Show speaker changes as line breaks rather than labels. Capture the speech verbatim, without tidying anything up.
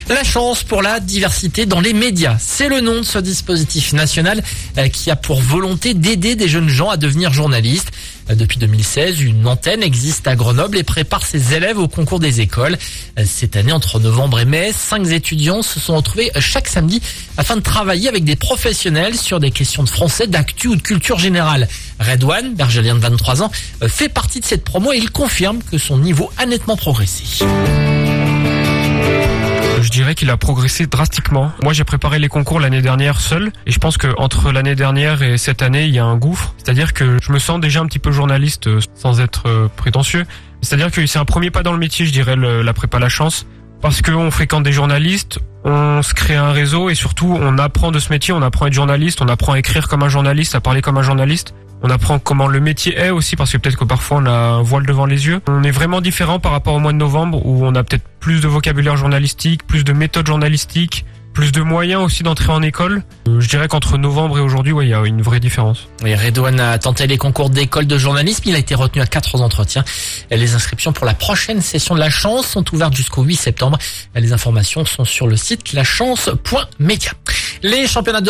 La chance pour la diversité dans les médias. C'est le nom de ce dispositif national qui a pour volonté d'aider des jeunes gens à devenir journalistes. Depuis deux mille seize, une antenne existe à Grenoble et prépare ses élèves au concours des écoles. Cette année, entre novembre et mai, cinq étudiants se sont retrouvés chaque samedi afin de travailler avec des professionnels sur des questions de français, d'actu ou de culture générale. Redouane, bergelien de vingt-trois ans, fait partie de cette promo et il confirme que son niveau a nettement progressé.
Je dirais qu'il a progressé drastiquement. Moi, j'ai préparé les concours l'année dernière seul et je pense que entre l'année dernière et cette année, il y a un gouffre. C'est-à-dire que je me sens déjà un petit peu journaliste sans être prétentieux. C'est-à-dire que c'est un premier pas dans le métier, je dirais, le, la prépa la chance. Parce qu'on fréquente des journalistes, on se crée un réseau et surtout, on apprend de ce métier, on apprend à être journaliste, on apprend à écrire comme un journaliste, à parler comme un journaliste. On apprend comment le métier est aussi parce que peut-être que parfois on a un voile devant les yeux. On est vraiment différent par rapport au mois de novembre où on a peut-être plus de vocabulaire journalistique, plus de méthodes journalistiques, plus de moyens aussi d'entrer en école. Euh, je dirais qu'entre novembre et aujourd'hui, ouais, il y a une vraie différence.
Oui, Redouane a tenté les concours d'école de journalisme. Il a été retenu à quatre entretiens. Les inscriptions pour la prochaine session de la chance sont ouvertes jusqu'au huit septembre. Les informations sont sur le site lachance point media. Les championnats de